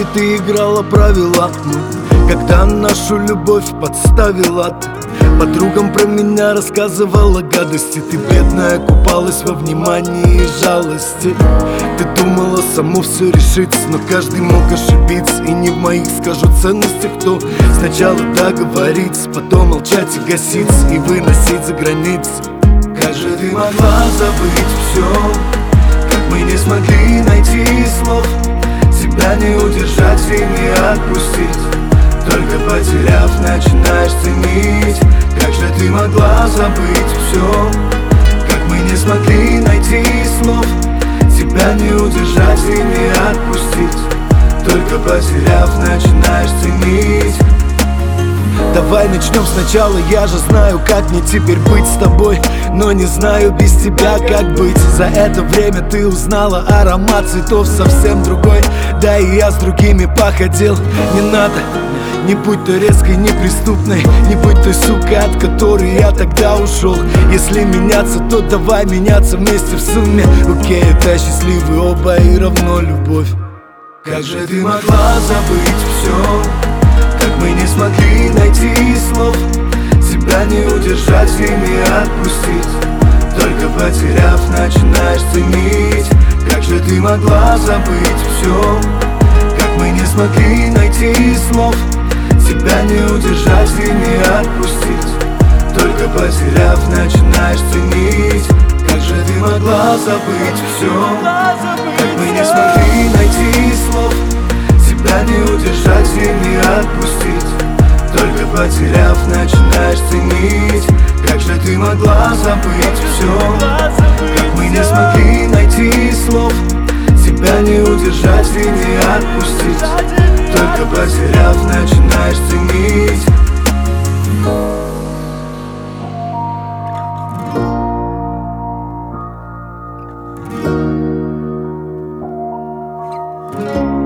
ты играла правила, когда нашу любовь подставила ты. Подругам про меня рассказывала гадости. Ты, бедная, купалась во внимании и жалости. Ты думала, само все решится, но каждый мог ошибиться. И не в моих, скажу, ценностях, кто сначала договорится, потом молчать и гаситься, и выносить за границы. Как же ты могла забыть все? Как мы не смогли найти слов, себя не удержать и не отпустить. Только потеряв, начинаешь ценить. Как же ты могла забыть все? Как мы не смогли найти слов, тебя не удержать и не отпустить. Только потеряв, начинаешь ценить. Давай начнем сначала, я же знаю, как мне теперь быть с тобой, но не знаю без тебя, как быть. За это время ты узнала аромат цветов совсем другой. Да и я с другими походил. Не надо, не будь той резкой, неприступной, не будь той сукой, от которой я тогда ушел. Если меняться, то давай меняться вместе в сумме. Окей, это счастливы оба и равно любовь. Как же ты могла забыть все? Как мы не смогли найти слов, себя не удержать и не отпустить. Только потеряв, начинаешь ценить. Как же ты могла забыть все? Как мы не смогли найти слов, себя не удержать и не отпустить. Только потеряв, начинаешь ценить. Как же ты могла забыть все? Как мы не смогли найти слов, себя не удержать и не отпустить. Только потеряв, начинаешь ценить. Как же ты могла забыть все? Как мы не смогли найти слов, себя не удержать и не отпустить. Только потеряв, начинаешь ценить. Thank